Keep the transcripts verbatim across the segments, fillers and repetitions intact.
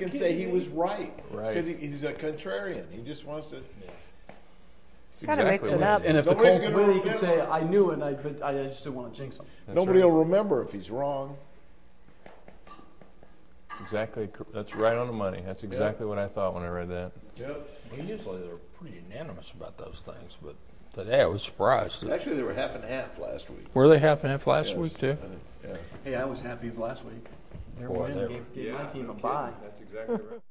can say he was right. Right. Because he, he's a contrarian. He just wants to. It's Kinda mix exactly it what up. it is. And if the Nobody's Colts gonna win, he can say, remember. I knew it, I, but I just didn't want to jinx him. That's Nobody right. will remember if he's wrong. That's exactly. cor- That's right on the money. That's exactly what I thought when I read that. Yep. Well, usually they're pretty unanimous about those things, but today I was surprised. Actually, they were half and half last week. Were they half and half last Yes. week too? Yeah. Hey, I was happy last week. Their Boy, win they gave, gave my team a bye. That's exactly right.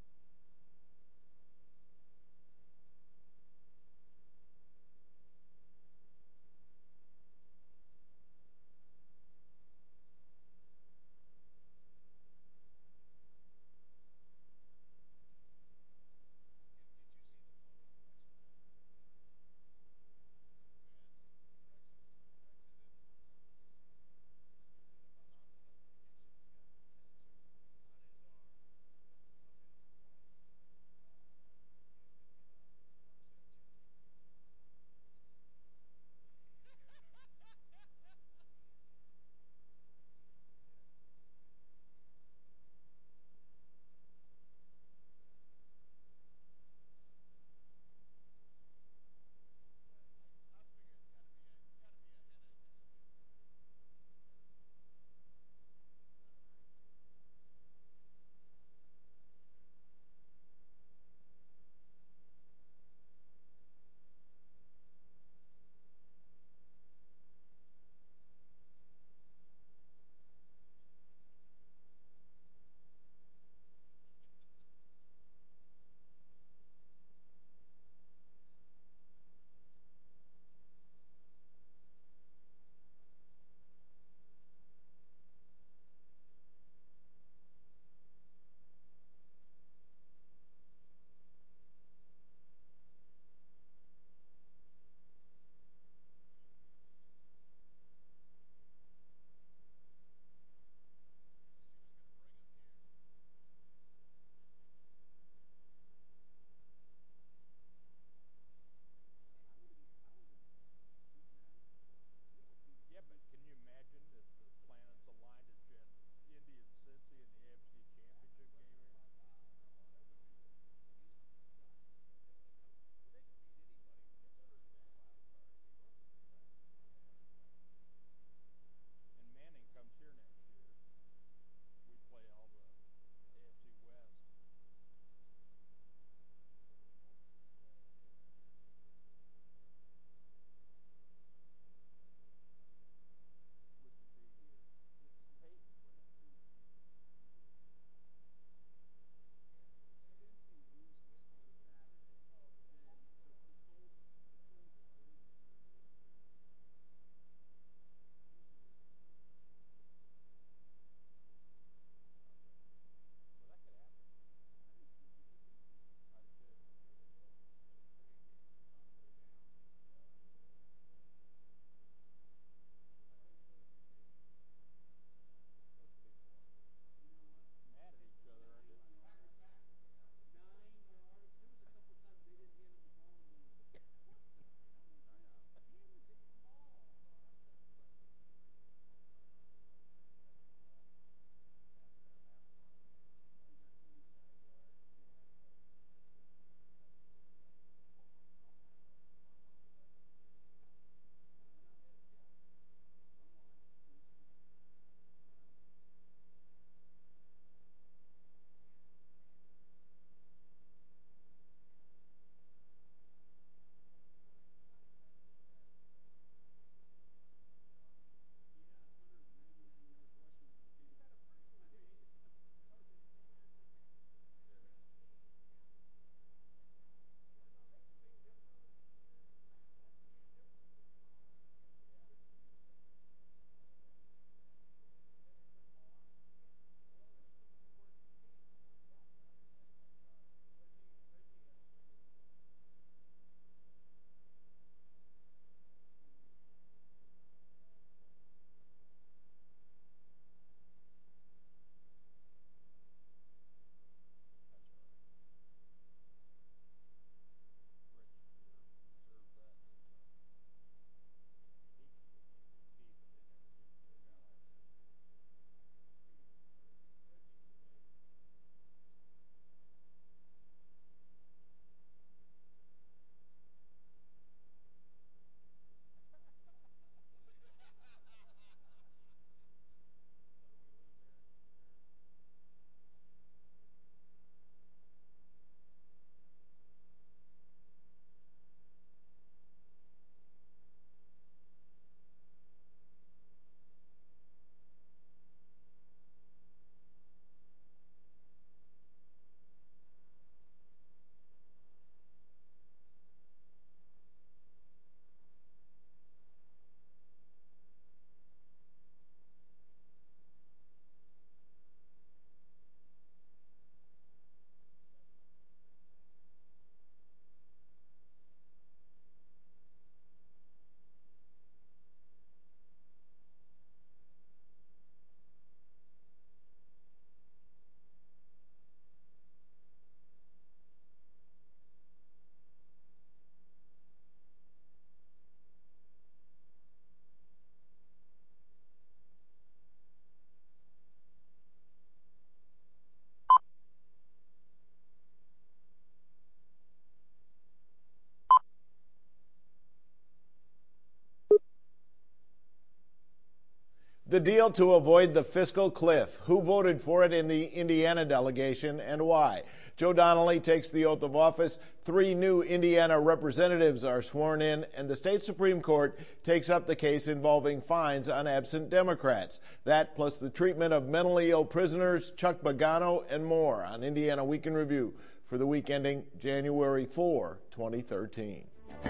The deal to avoid the fiscal cliff. Who voted for it in the Indiana delegation and why? Joe Donnelly takes the oath of office. Three new Indiana representatives are sworn in, and the state Supreme Court takes up the case involving fines on absent Democrats. That plus the treatment of mentally ill prisoners, Chuck Pagano, and more on Indiana Week in Review for the week ending January fourth, twenty thirteen.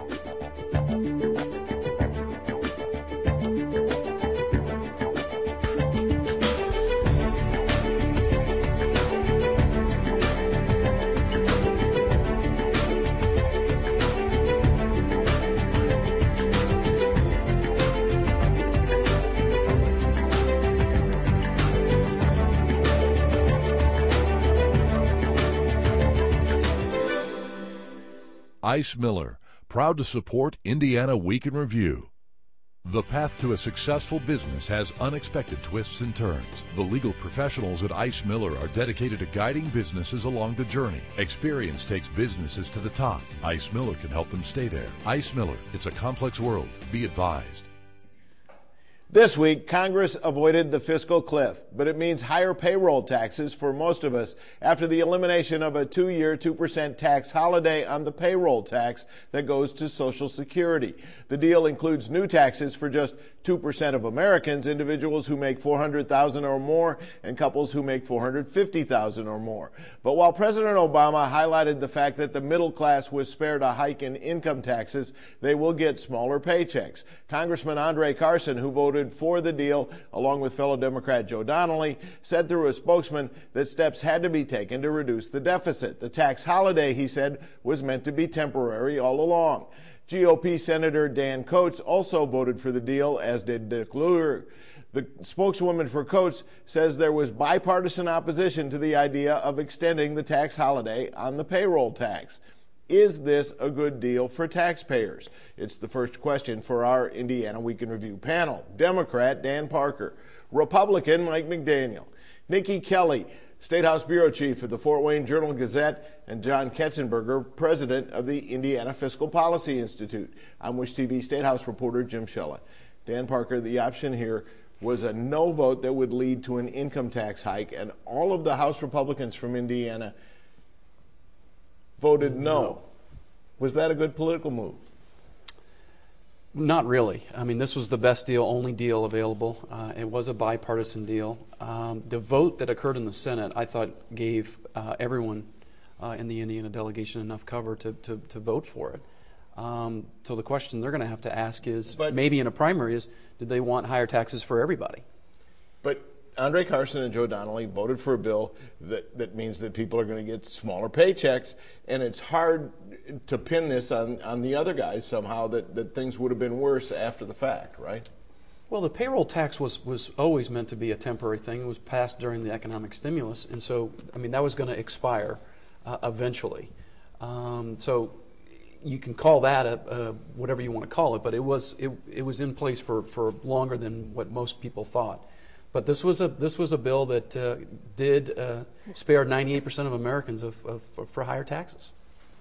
Ice Miller, proud to support Indiana Week in Review. The path to a successful business has unexpected twists and turns. The legal professionals at Ice Miller are dedicated to guiding businesses along the journey. Experience takes businesses to the top. Ice Miller can help them stay there. Ice Miller, it's a complex world. Be advised. This week, Congress avoided the fiscal cliff, but it means higher payroll taxes for most of us after the elimination of a two-year two percent tax holiday on the payroll tax that goes to Social Security. The deal includes new taxes for just two percent of Americans, individuals who make four hundred thousand dollars or more, and couples who make four hundred fifty thousand dollars or more. But while President Obama highlighted the fact that the middle class was spared a hike in income taxes, they will get smaller paychecks. Congressman Andre Carson, who voted for the deal, along with fellow Democrat Joe Donnelly, said through a spokesman that steps had to be taken to reduce the deficit. The tax holiday, he said, was meant to be temporary all along. G O P Senator Dan Coats also voted for the deal, as did Dick Lugar. The spokeswoman for Coats says there was bipartisan opposition to the idea of extending the tax holiday on the payroll tax. Is this a good deal for taxpayers? It's the first question for our Indiana Week in Review panel. Democrat Dan Parker, Republican Mike McDaniel, Nikki Kelly, State House Bureau Chief of the Fort Wayne Journal-Gazette, and John Ketzenberger, President of the Indiana Fiscal Policy Institute. I'm Wish T V State House reporter Jim Shella. Dan Parker, the option here was a no vote that would lead to an income tax hike, and all of the House Republicans from Indiana voted no. no. Was that a good political move? Not really. I mean, this was the best deal, only deal available. Uh, it was a bipartisan deal. Um, the vote that occurred in the Senate, I thought, gave uh, everyone uh, in the Indiana delegation enough cover to, to, to vote for it. Um, so the question they're going to have to ask is, but, maybe in a primary, is did they want higher taxes for everybody? But Andre Carson and Joe Donnelly voted for a bill that, that means that people are going to get smaller paychecks, and it's hard to pin this on, on the other guys somehow that, that things would have been worse after the fact, right? Well, the payroll tax was, was always meant to be a temporary thing. It was passed during the economic stimulus, and so, I mean, that was going to expire uh, eventually. Um, so you can call that a, a whatever you want to call it, but it was it, it was in place for, for longer than what most people thought. But this was a this was a bill that uh, did uh, spare ninety-eight percent of Americans of, of, for higher taxes.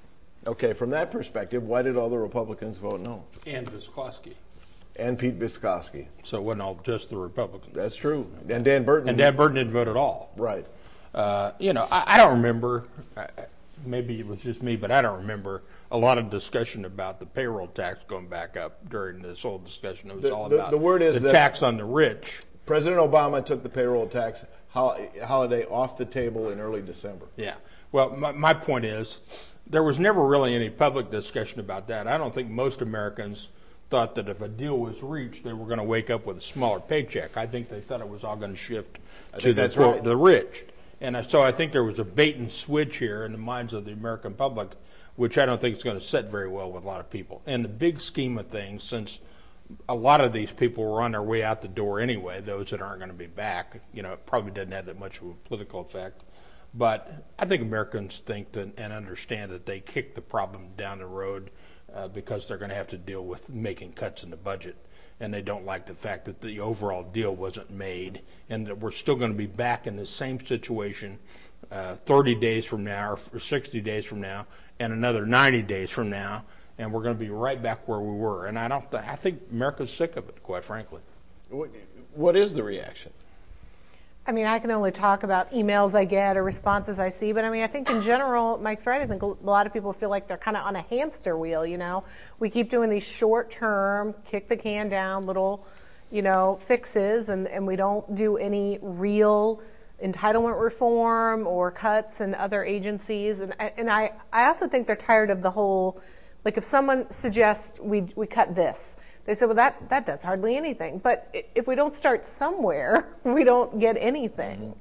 Okay, from that perspective, why did all the Republicans vote no? And Visclosky. And Pete Visclosky. So it wasn't all just the Republicans. That's true. And Dan Burton. And Dan Burton didn't vote at all. Right. Uh, you know, I, I don't remember. I, maybe it was just me, but I don't remember a lot of discussion about the payroll tax going back up during this whole discussion. It was the, all the, about the word is the that tax on the rich. President Obama took the payroll tax holiday off the table in early December. Yeah. Well, my, my point is, there was never really any public discussion about that. I don't think most Americans thought that if a deal was reached, they were going to wake up with a smaller paycheck. I think they thought it was all going to shift to the, right. the rich. And so I think there was a bait and switch here in the minds of the American public, which I don't think is going to sit very well with a lot of people. In the big scheme of things, since a lot of these people were on their way out the door anyway, those that aren't going to be back, you know, it probably doesn't have that much of a political effect. But I think Americans think that, and understand that they kick the problem down the road uh, because they're going to have to deal with making cuts in the budget. And they don't like the fact that the overall deal wasn't made, and that we're still going to be back in the same situation uh, thirty days from now, or sixty days from now, and another ninety days from now, and we're going to be right back where we were. And I don't. Th- I think America's sick of it, quite frankly. What, what is the reaction? I mean, I can only talk about emails I get or responses I see, but I mean, I think in general, Mike's right. I think a lot of people feel like they're kind of on a hamster wheel, you know. We keep doing these short-term, kick the can down, little, you know, fixes, and, and we don't do any real entitlement reform or cuts in other agencies. And, and I, I also think they're tired of the whole, like if someone suggests we, we cut this, they say, well, that, that does hardly anything. But if we don't start somewhere, we don't get anything. Mm-hmm.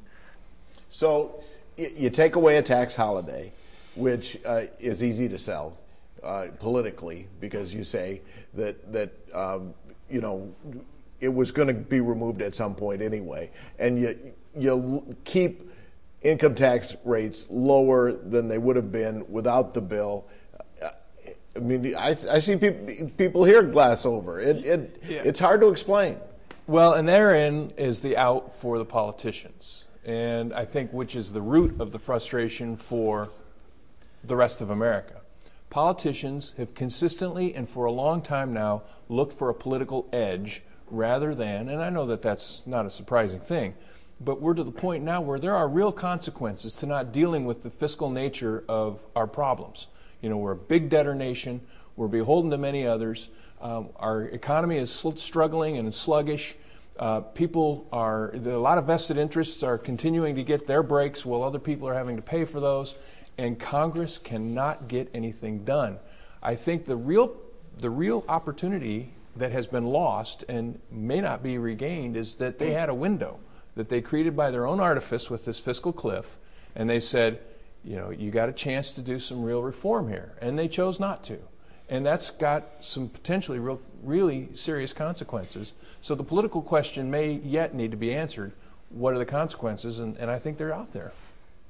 So you take away a tax holiday, which uh, is easy to sell uh, politically, because you say that, that um, you know, it was going to be removed at some point anyway. And you, you keep income tax rates lower than they would have been without the bill. I mean, I, I see people, people here glass over. It, it, yeah. It's hard to explain. Well, and therein is the out for the politicians, and I think which is the root of the frustration for the rest of America. Politicians have consistently and for a long time now looked for a political edge rather than, and I know that that's not a surprising thing, but we're to the point now where there are real consequences to not dealing with the fiscal nature of our problems. You know, we're a big debtor nation. We're beholden to many others. Um, our economy is struggling and sluggish. Uh, people are, a lot of vested interests are continuing to get their breaks while other people are having to pay for those. And Congress cannot get anything done. I think the real, the real opportunity that has been lost and may not be regained is that they had a window that they created by their own artifice with this fiscal cliff, and they said, you know, you got a chance to do some real reform here, and they chose not to. And that's got some potentially real, really serious consequences. So the political question may yet need to be answered. What are the consequences? And, and I think they're out there.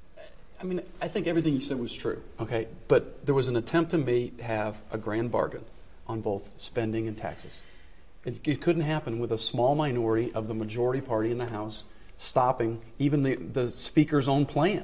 I mean, I think everything you said was true, okay? But there was an attempt to make, have a grand bargain on both spending and taxes. It, it couldn't happen with a small minority of the majority party in the House stopping even the, the Speaker's own plan.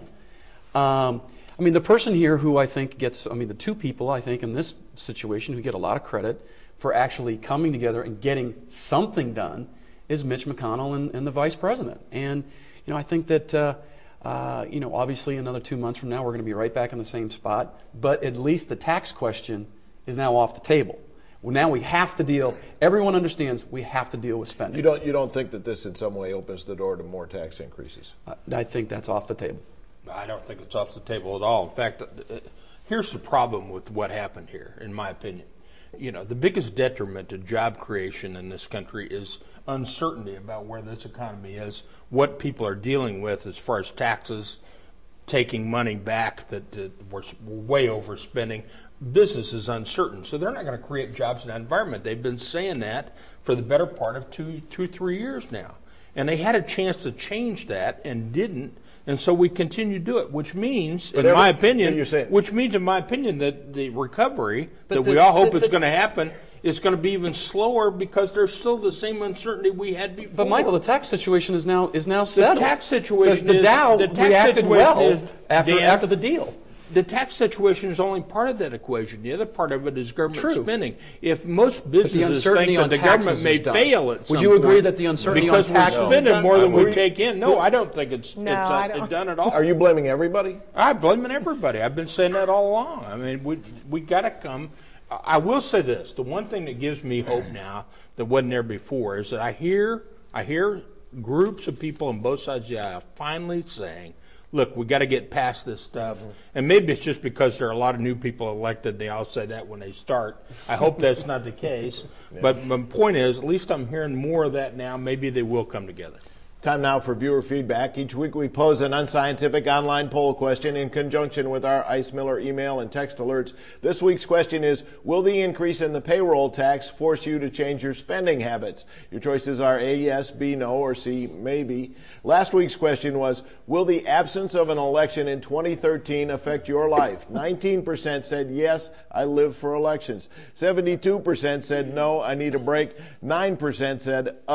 Um, I mean, the person here who I think gets, I mean, the two people I think in this situation who get a lot of credit for actually coming together and getting something done is Mitch McConnell and, and the Vice President. And, you know, I think that, uh, uh, you know, obviously another two months from now we're going to be right back in the same spot, but at least the tax question is now off the table. Well, now we have to deal, everyone understands we have to deal with spending. You don't, you don't think that this in some way opens the door to more tax increases? Uh, I think that's off the table. I don't think it's off the table at all. In fact, here's the problem with what happened here, in my opinion. You know, the biggest detriment to job creation in this country is uncertainty about where this economy is, what people are dealing with as far as taxes, taking money back that, that we're way overspending. Business is uncertain, so they're not going to create jobs in that environment. They've been saying that for the better part of two, two, three years now. And they had a chance to change that and didn't. And so we continue to do it, which means, in my opinion, which means, in my opinion, that the recovery that we all hope is going to happen is going to be even slower because there's still the same uncertainty we had before. But Michael, the tax situation is now is now settled. The tax situation the, the is Dow the tax reacted well is, after Dan, after the deal. The tax situation is only part of that equation. The other part of it is government True. spending. If most businesses think that the government may fail at some Would you agree point that the uncertainty because on taxes we're spending more than we you, take in? No, I don't think it's, no, it's I uh, don't. done at all. Are you blaming everybody? I'm blaming everybody. I've been saying that all along. I mean, we we got to come. I will say this: the one thing that gives me hope now that wasn't there before is that I hear I hear groups of people on both sides of the aisle finally saying, look, we got to get past this stuff. Mm-hmm. And maybe it's just because there are a lot of new people elected. They all say that when they start. I hope that's not the case. Yeah. But my point is, at least I'm hearing more of that now. Maybe they will come together. Time now for viewer feedback. Each week we pose an unscientific online poll question in conjunction with our Ice Miller email and text alerts. This week's question is, will the increase in the payroll tax force you to change your spending habits? Your choices are A, yes, B, no, or C, maybe. Last week's question was, will the absence of an election in twenty thirteen affect your life? nineteen percent said yes, I live for elections. seventy-two percent said no, I need a break. nine percent said ugh,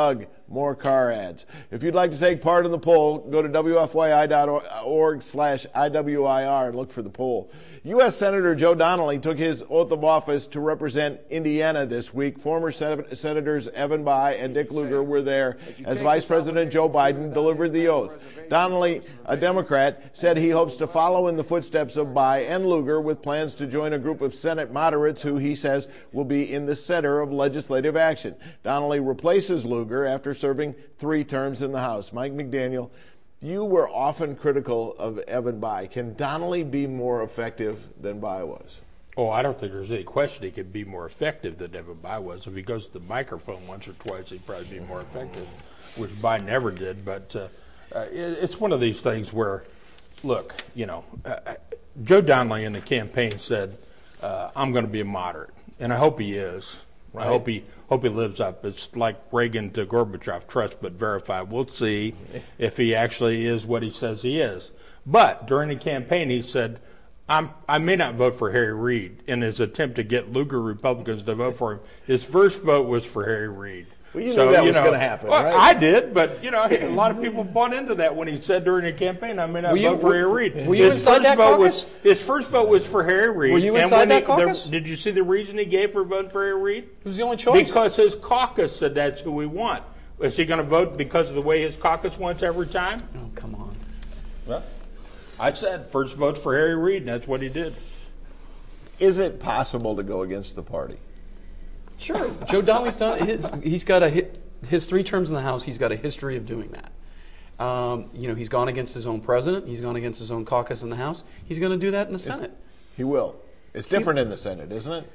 more car ads. If you'd like to take part in the poll, go to W F Y I dot org slash I W I R and look for the poll. U S Senator Joe Donnelly took his oath of office to represent Indiana this week. Former Sen- Senators Evan Bayh and Dick Lugar were there as Vice President Joe Biden delivered the oath. Donnelly, a Democrat, said he hopes to follow in the footsteps of Bayh and Lugar with plans to join a group of Senate moderates who he says will be in the center of legislative action. Donnelly replaces Lugar after serving three terms in the House. Mike McDaniel, you were often critical of Evan Bayh. Can Donnelly be more effective than Bayh was? Oh, I don't think there's any question he could be more effective than Evan Bayh was. If he goes to the microphone once or twice, he'd probably be more effective, which Bayh never did. But uh, uh, it, it's one of these things where, look, you know, uh, Joe Donnelly in the campaign said, uh, I'm going to be a moderate, and I hope he is. Right. I hope he hope he lives up. It's like Reagan to Gorbachev, trust but verify. We'll see if he actually is what he says he is. But during the campaign, he said, I'm, I may not vote for Harry Reid. In his attempt to get Lugar Republicans to vote for him, his first vote was for Harry Reid. Well, you so, knew that you was know, going to happen, well, right? I did, but you know, a lot of people bought into that when he said during the campaign, "I may not Were you- vote for were- Harry Reid." were you his inside first that vote caucus? Was, his first vote was for Harry Reid. Were you and inside when that he, the- caucus? did you see the reason he gave for voting for Harry Reid? It was the only choice. Because his caucus said that's who we want. Is he going to vote because of the way his caucus wants every time? Oh, come on. Well, I said first vote for Harry Reid, and that's what he did. Is it possible to go against the party? Sure. Joe Donnelly's done his, he's got a his three terms in the House, he's got a history of doing that. Um, you know, he's gone against his own president, he's gone against his own caucus in the House. He's going to do that in the Senate. He will. It's different in the Senate, isn't it?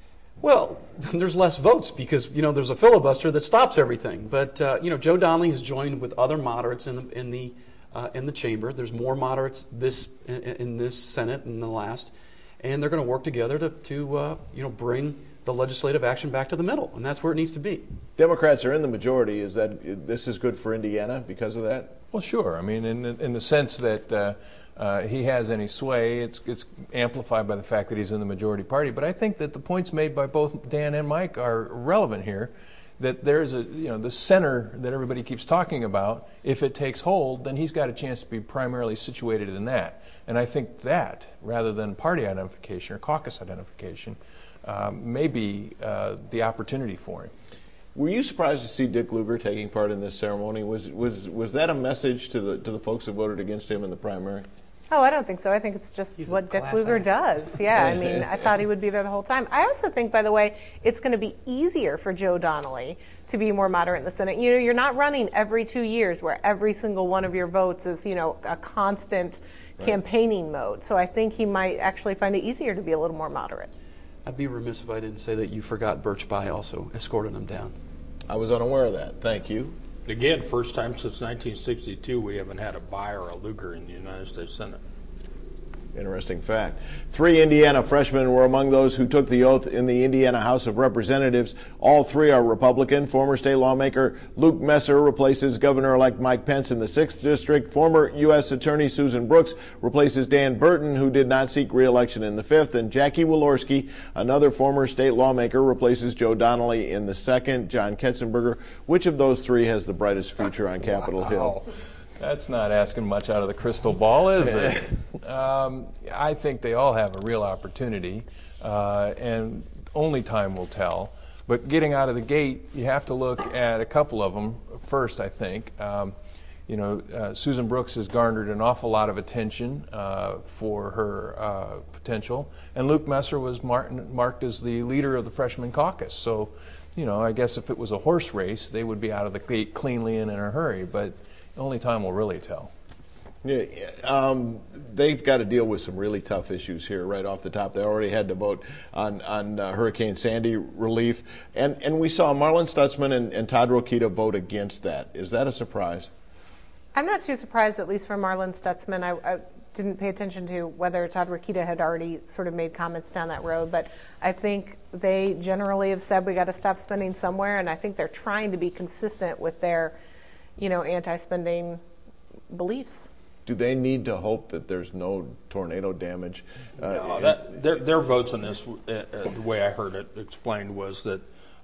Well, there's less votes because, you know, there's a filibuster that stops everything. But, uh, you know, Joe Donnelly has joined with other moderates in the in the uh, in the chamber. There's more moderates this in, in this Senate than the last, and they're going to work together to to uh, you know bring the legislative action back to the middle, and that's where it needs to be. Democrats are in the majority. Is that this is good for Indiana because of that? Well, sure. I mean, in in the sense that uh, uh, he has any sway, it's it's amplified by the fact that he's in the majority party. But I think that the points made by both Dan and Mike are relevant here. That there's a you know the center that everybody keeps talking about. If it takes hold, then he's got a chance to be primarily situated in that. And I think that, rather than party identification or caucus identification, uh, may be uh, the opportunity for him. Were you surprised to see Dick Lugar taking part in this ceremony? Was was was that a message to the to the folks who voted against him in the primary? Oh, I don't think so. I think it's just He's what a Dick class Lugar act. does. Yeah, I mean, I thought he would be there the whole time. I also think, by the way, it's going to be easier for Joe Donnelly to be more moderate in the Senate. You know, you're not running every two years where every single one of your votes is, you know, a constant Right. campaigning mode. So I think he might actually find it easier to be a little more moderate. I'd be remiss if I didn't say that you forgot Birch Bayh also escorted him down. I was unaware of that. Thank you. Again, first time since nineteen sixty-two we haven't had a Bayh or a Lugar in the United States Senate. Interesting fact. Three Indiana freshmen were among those who took the oath in the Indiana House of Representatives. All three are Republican. Former state lawmaker Luke Messer replaces Governor-elect Mike Pence in the sixth District. Former U S Attorney Susan Brooks replaces Dan Burton, who did not seek re-election in the fifth. And Jackie Walorski, another former state lawmaker, replaces Joe Donnelly in the second. John Ketzenberger, which of those three has the brightest future on Capitol Wow. Hill? That's not asking much out of the crystal ball, is it? um, I think they all have a real opportunity, uh, and only time will tell. But getting out of the gate, you have to look at a couple of them first, I think. Um, you know, uh, Susan Brooks has garnered an awful lot of attention uh, for her uh, potential, and Luke Messer was mar- marked as the leader of the freshman caucus. So, you know, I guess if it was a horse race, they would be out of the gate cleanly and in a hurry. But only time will really tell. Yeah, um, they've got to deal with some really tough issues here right off the top. They already had to vote on, on uh, Hurricane Sandy relief. And, and we saw Marlin Stutzman and, and Todd Rokita vote against that. Is that a surprise? I'm not too surprised, at least for Marlin Stutzman. I, I didn't pay attention to whether Todd Rokita had already sort of made comments down that road, but I think they generally have said we got to stop spending somewhere, and I think they're trying to be consistent with their, you know, anti-spending beliefs. Do they need to hope that there's no tornado damage? Uh, No, that, their, their votes on this, uh, uh, the way I heard it explained, was that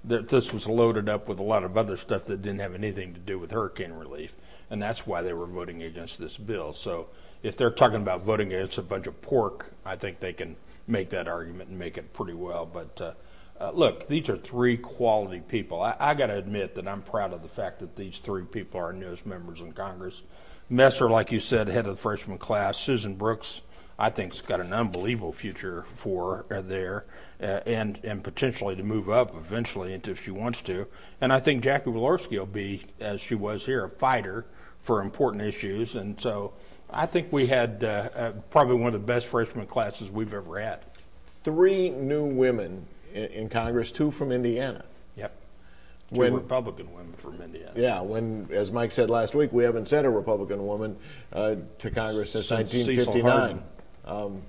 that this was loaded up with a lot of other stuff that didn't have anything to do with hurricane relief, and that's why they were voting against this bill. So if they're talking about voting against a bunch of pork, I think they can make that argument and make it pretty well. But uh, uh, look, these are three quality people. I, I got to admit that I'm proud of the fact that these three people are newest members in Congress. Messer, like you said, head of the freshman class. Susan Brooks, I think, has got an unbelievable future for her there, uh, and and potentially to move up eventually if she wants to. And I think Jackie Walorski will be, as she was here, a fighter for important issues. And so I think we had uh, uh, probably one of the best freshman classes we've ever had. Three new women in, in Congress, two from Indiana. Yep. Two When, Republican women from Indiana. Yeah, when, as Mike said last week, we haven't sent a Republican woman uh, to Congress since, since nineteen fifty-nine. Um,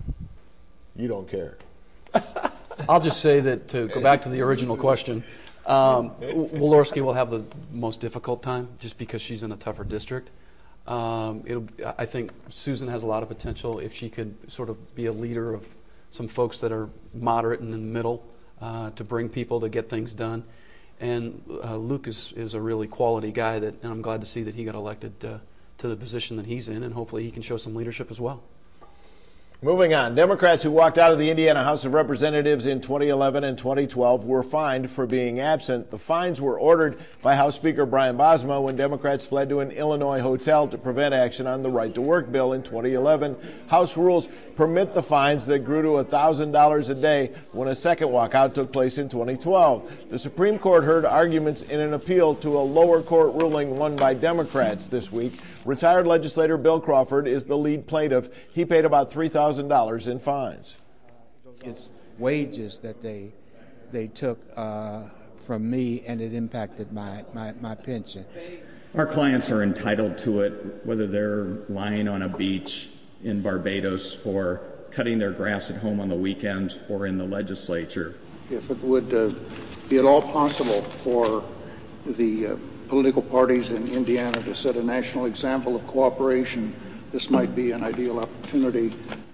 you don't care. I'll just say that, to go back to the original question, um, Walorski will have the most difficult time just because she's in a tougher district. Um, it'll, I think Susan has a lot of potential if she could sort of be a leader of some folks that are moderate and in the middle uh, to bring people to get things done. And uh, Luke is, is a really quality guy, that, and I'm glad to see that he got elected uh, to the position that he's in, and hopefully he can show some leadership as well. Moving on, Democrats who walked out of the Indiana House of Representatives in twenty eleven and twenty twelve were fined for being absent. The fines were ordered by House Speaker Brian Bosma when Democrats fled to an Illinois hotel to prevent action on the Right to Work bill in twenty eleven. House rules permit the fines that grew to one thousand dollars a day when a second walkout took place in twenty twelve. The Supreme Court heard arguments in an appeal to a lower court ruling won by Democrats this week. Retired legislator Bill Crawford is the lead plaintiff. He paid about three thousand dollars in fines. It's wages that they they took uh, from me, and it impacted my, my, my pension. Our clients are entitled to it, whether they're lying on a beach in Barbados or cutting their grass at home on the weekends or in the legislature. If it would uh, be at all possible for the uh, political parties in Indiana to set a national example of cooperation, this might be an ideal opportunity.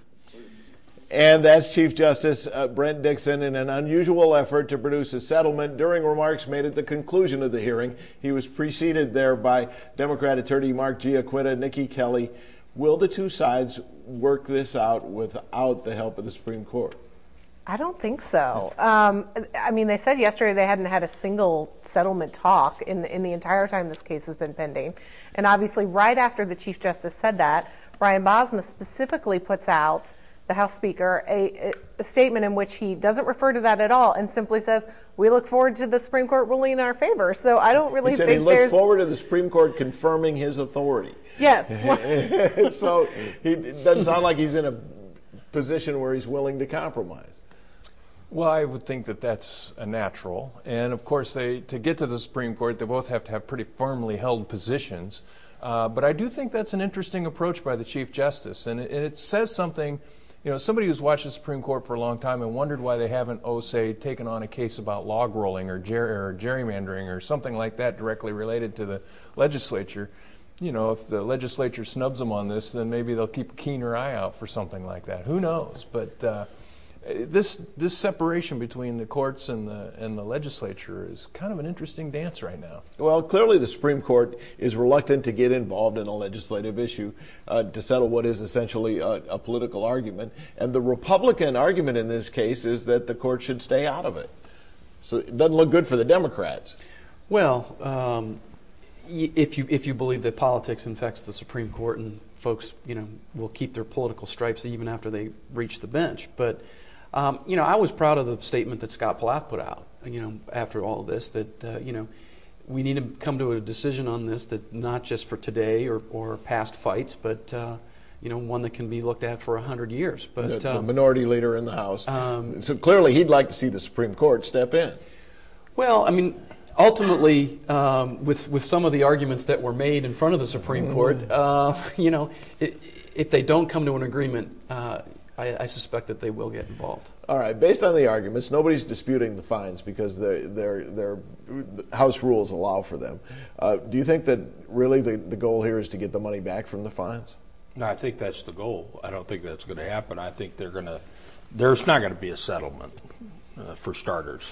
And that's Chief Justice uh, Brent Dixon in an unusual effort to produce a settlement. During remarks made at the conclusion of the hearing, he was preceded there by Democrat attorney Mark Giacquitta, Nikki Kelly. Will the two sides work this out without the help of the Supreme Court? I don't think so. Um, I mean, they said yesterday they hadn't had a single settlement talk in the, in the entire time this case has been pending. And obviously, right after the Chief Justice said that, Brian Bosma specifically puts out, the House Speaker, a, a statement in which he doesn't refer to that at all and simply says, we look forward to the Supreme Court ruling in our favor. So I don't really he said think he looks there's... forward to the Supreme Court confirming his authority. Yes. So he it doesn't sound like he's in a position where he's willing to compromise. Well, I would think that that's a natural. And, of course, they to get to the Supreme Court, they both have to have pretty firmly held positions. Uh, but I do think that's an interesting approach by the Chief Justice. And it, and it says something... You know, somebody who's watched the Supreme Court for a long time and wondered why they haven't, oh, say, taken on a case about log rolling or, ger- or gerrymandering or something like that directly related to the legislature. You know, if the legislature snubs them on this, then maybe they'll keep a keener eye out for something like that. Who knows? But uh, this this separation between the courts and the and the legislature is kind of an interesting dance right now. Well, clearly the Supreme Court is reluctant to get involved in a legislative issue uh, to settle what is essentially a, a political argument. And the Republican argument in this case is that the court should stay out of it. So it doesn't look good for the Democrats. Well, um, if you if you believe that politics infects the Supreme Court and folks, you know, will keep their political stripes even after they reach the bench. But Um, you know, I was proud of the statement that Scott Plath put out, you know, after all of this, that, uh, you know, we need to come to a decision on this that not just for today or, or past fights, but, uh, you know, one that can be looked at for a hundred years. But the, the um, minority leader in the House. Um, so clearly he'd like to see the Supreme Court step in. Well, I mean, ultimately, um, with, with some of the arguments that were made in front of the Supreme Court, uh, you know, it, if they don't come to an agreement, uh, I, I suspect that they will get involved. All right. Based on the arguments, nobody's disputing the fines because their their their House rules allow for them. Uh, do you think that really the, the goal here is to get the money back from the fines? No, I think that's the goal. I don't think that's going to happen. I think they're going to. There's not going to be a settlement uh, for starters.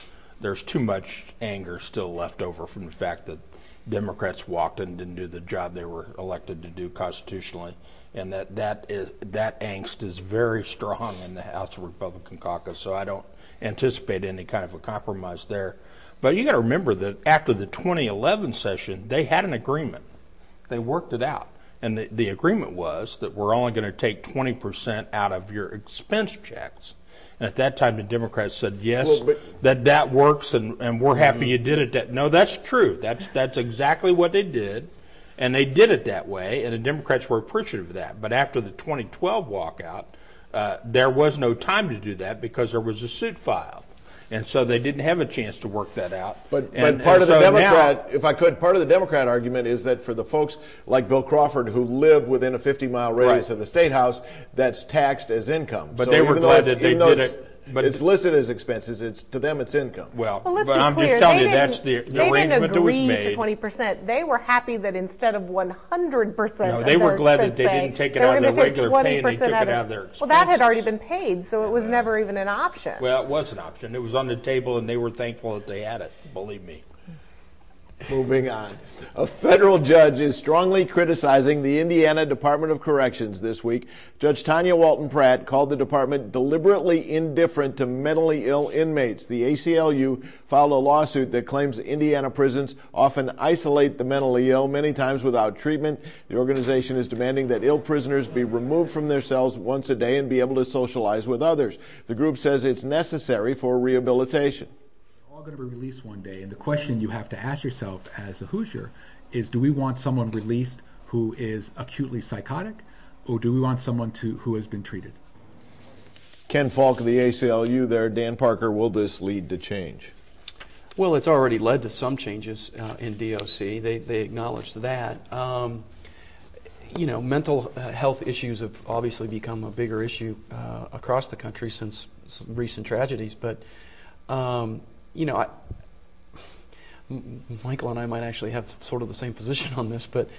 there's too much anger still left over from the fact that Democrats walked in and didn't do the job they were elected to do constitutionally, and that that is that angst is very strong in the House Republican caucus. So I don't anticipate any kind of a compromise there. But you got to remember that after the twenty eleven session, they had an agreement. They worked it out, and the, the agreement was that we're only going to take twenty percent out of your expense checks. And at that time, the Democrats said, yes, well, but, that that works, and, and we're happy mm-hmm. you did it. That, no, that's true. That's that's exactly what they did, and they did it that way, and the Democrats were appreciative of that. But after the twenty twelve walkout, uh, there was no time to do that because there was a suit filed. And so they didn't have a chance to work that out. But, and, but part and of the so Democrat, now, if I could, part of the Democrat argument is that for the folks like Bill Crawford who live within a fifty mile radius right. of the State House, that's taxed as income. But so they were glad that they did it. But it's listed as expenses. It's to them, it's income. Well, well let's but be I'm clear. just telling they you that's the, the arrangement that was made. They didn't agree to twenty percent. They were happy that instead of one hundred percent. No, they were glad that they pay, didn't take it they out of their regular twenty pay and they took it out out of their expenses. Well, that had already been paid, so it was never even an option. Well, it was an option. It was on the table, and they were thankful that they had it. Believe me. Moving on. A federal judge is strongly criticizing the Indiana Department of Corrections this week. Judge Tanya Walton Pratt called the department deliberately indifferent to mentally ill inmates. The A C L U filed a lawsuit that claims Indiana prisons often isolate the mentally ill, many times without treatment. The organization is demanding that ill prisoners be removed from their cells once a day and be able to socialize with others. The group says it's necessary for rehabilitation. Going to be released one day, and the question you have to ask yourself as a Hoosier is, do we want someone released who is acutely psychotic, or do we want someone to who has been treated? Ken Falk of the A C L U there. Dan Parker, will this lead to change? Well, it's already led to some changes uh, in D O C. They they acknowledged that. Um, you know, mental uh, health issues have obviously become a bigger issue uh, across the country since some recent tragedies, but um, you know, I, Michael and I might actually have sort of the same position on this, but,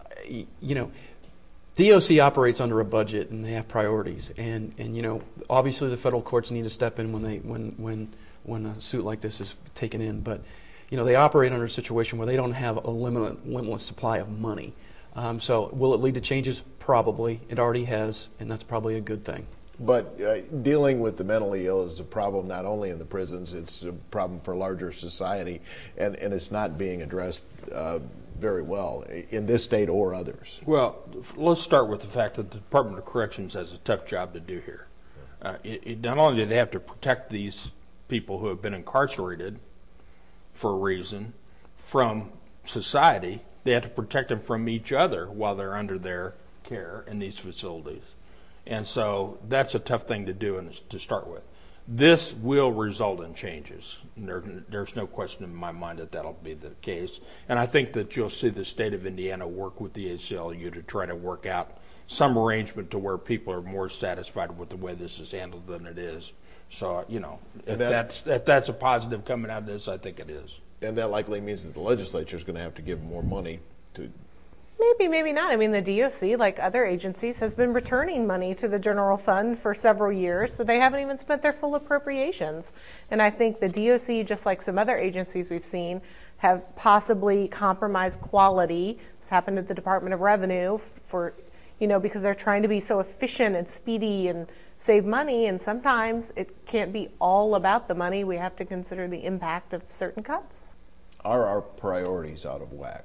you know, D O C operates under a budget and they have priorities. And, and you know, obviously the federal courts need to step in when they when when when a suit like this is taken in. But, you know, they operate under a situation where they don't have a limited, limitless supply of money. Um, so will it lead to changes? Probably. It already has, and that's probably a good thing. But uh, dealing with the mentally ill is a problem not only in the prisons, it's a problem for larger society, and, and it's not being addressed uh, very well in this state or others. Well, let's start with the fact that the Department of Corrections has a tough job to do here. Uh, it, it, not only do they have to protect these people who have been incarcerated for a reason from society, they have to protect them from each other while they're under their care in these facilities. And so that's a tough thing to do and to start with. This will result in changes. There, there's no question in my mind that that'll be the case. And I think that you'll see the state of Indiana work with the A C L U to try to work out some arrangement to where people are more satisfied with the way this is handled than it is. So, you know, if that, that's, if that's a positive coming out of this, I think it is. And that likely means that the legislature is going to have to give more money to... Maybe, maybe not. I mean, the D O C, like other agencies, has been returning money to the general fund for several years, so they haven't even spent their full appropriations. And I think the D O C, just like some other agencies we've seen, have possibly compromised quality. This happened at the Department of Revenue for, you know, because they're trying to be so efficient and speedy and save money, and sometimes it can't be all about the money. We have to consider the impact of certain cuts. Are our priorities out of whack?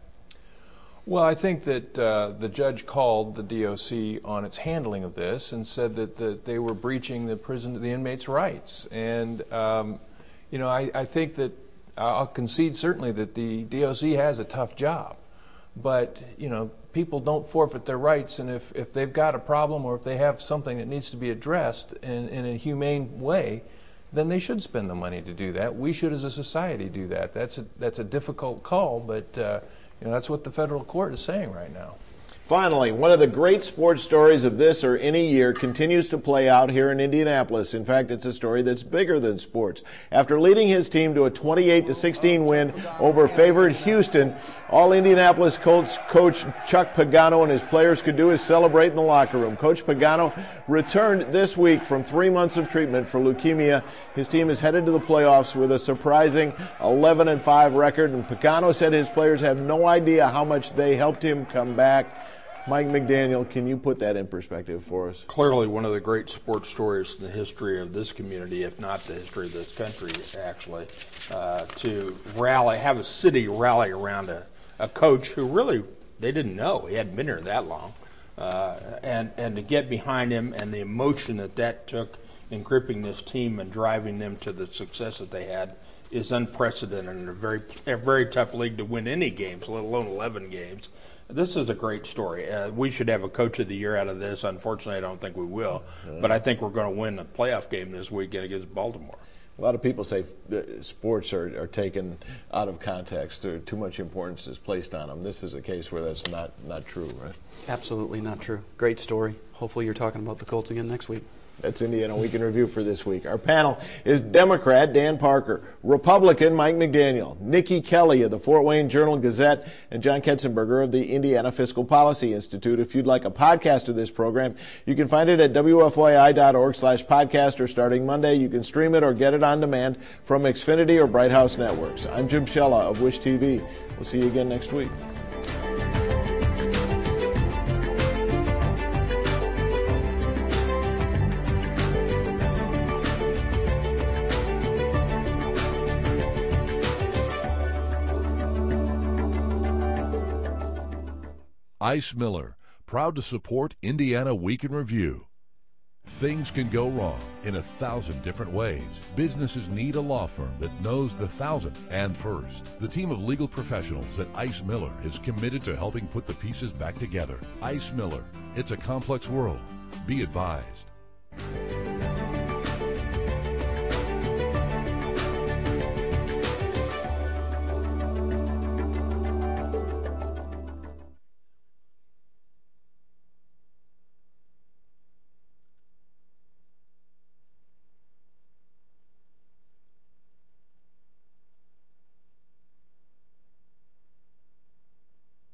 Well, I think that uh, the judge called the D O C on its handling of this and said that, that they were breaching the prison, the inmates' rights. And, um, you know, I, I think that I'll concede certainly that the D O C has a tough job. But, you know, people don't forfeit their rights. And if, if they've got a problem or if they have something that needs to be addressed in, in a humane way, then they should spend the money to do that. We should as a society do that. That's a, that's a difficult call, but... Uh, You know, that's what the federal court is saying right now. Finally, one of the great sports stories of this or any year continues to play out here in Indianapolis. In fact, it's a story that's bigger than sports. After leading his team to a twenty-eight to sixteen win over favored Houston, all Indianapolis Colts coach Chuck Pagano and his players could do is celebrate in the locker room. Coach Pagano returned this week from three months of treatment for leukemia. His team is headed to the playoffs with a surprising eleven and five record, and Pagano said his players have no idea how much they helped him come back. Mike McDaniel, can you put that in perspective for us? Clearly one of the great sports stories in the history of this community, if not the history of this country, actually, uh, to rally, have a city rally around a, a coach who really, they didn't know. He hadn't been here that long. Uh, and, and to get behind him and the emotion that that took in gripping this team and driving them to the success that they had is unprecedented in a very, a very tough league to win any games, let alone eleven games. This is a great story. Uh, we should have a coach of the year out of this. Unfortunately, I don't think we will. But I think we're going to win a playoff game this weekend against Baltimore. A lot of people say that sports are, are taken out of context. There, too much importance is placed on them. This is a case where that's not, not true, right? Absolutely not true. Great story. Hopefully you're talking about the Colts again next week. That's Indiana Week in Review for this week. Our panel is Democrat Dan Parker, Republican Mike McDaniel, Nikki Kelly of the Fort Wayne Journal-Gazette, and John Ketzenberger of the Indiana Fiscal Policy Institute. If you'd like a podcast of this program, you can find it at W F Y I dot org slash podcast, or starting Monday, you can stream it or get it on demand from Xfinity or Bright House Networks. I'm Jim Shella of Wish T V. We'll see you again next week. Ice Miller, proud to support Indiana Week in Review. Things can go wrong in a thousand different ways. Businesses need a law firm that knows the thousand and first. The team of legal professionals at Ice Miller is committed to helping put the pieces back together. Ice Miller, it's a complex world. Be advised.